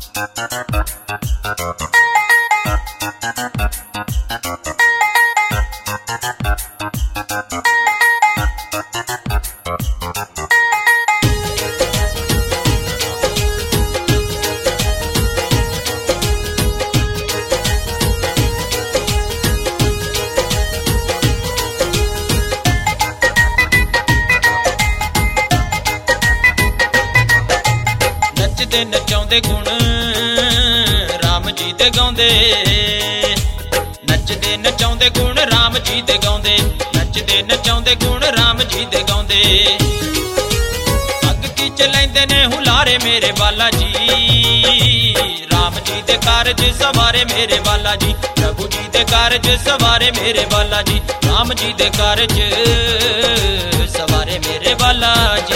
नचदे नचाउंदे गुण राम जी दे गाउंदे, नचदे नचाउंदे गुण राम जी दे गाउंदे, नचदे नचाउंदे गुण राम जी दे गाउंदे। अग की चलैंदे ने हुलारे मेरे बाला जी, राम जी दे कारज सवारे मेरे बाला जी, प्रभु जी दे कारज सवारे मेरे बाला जी, राम जी दे कारज सवारे मेरे बाला जी।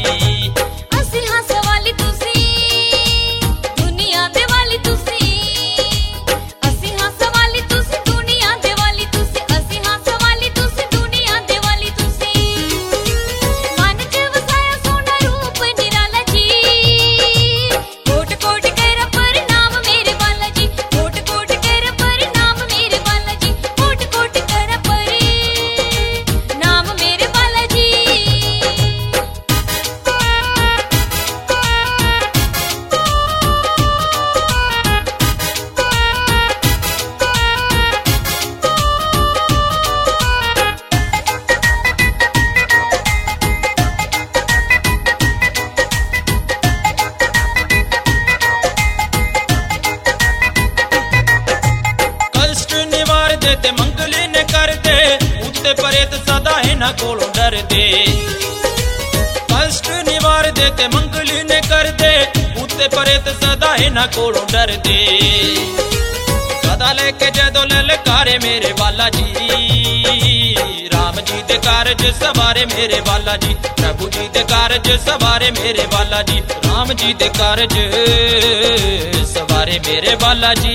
परेत सदा इन्हां कोलों डरदे, कष्ट निवार दे ते मंगली ने कर दे, उत्ते परेत सदा इन्हां कोलों डरदे। सदा लेके जदों ललकारे मेरे बाला जी, राम जी दे कारज सवारे मेरे बाला जी, प्रभु जी दे कारज सवारे मेरे बाला जी, राम जी दे कारज सवारे मेरे बाला जी।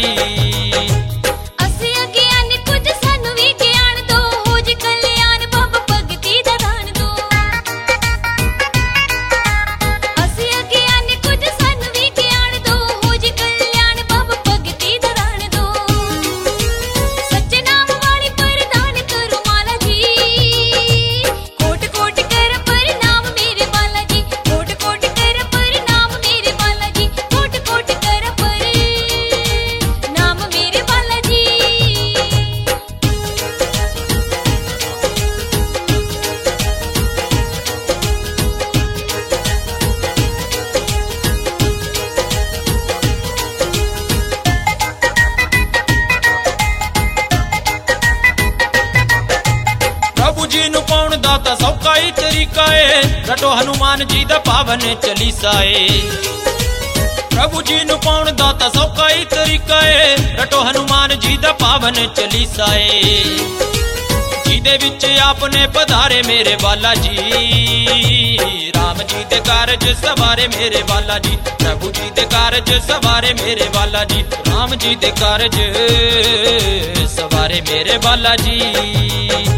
पाउण दा तां सौखा ही तरीका है, रटो हनुमान जी दा पावन चालीसा है। प्रभु जी नूं पाउण दा तां सौखा ही तरीका है, रटो हनुमान जी दा पावन चालीसा है। जिहदे विच आपने पधारे मेरे बाला जी, राम जी दे कारज सवारे मेरे बाला जी, प्रभु जी दे कारज सवारे मेरे बाला जी, राम जी दे कारज सवारे मेरे बाला जी।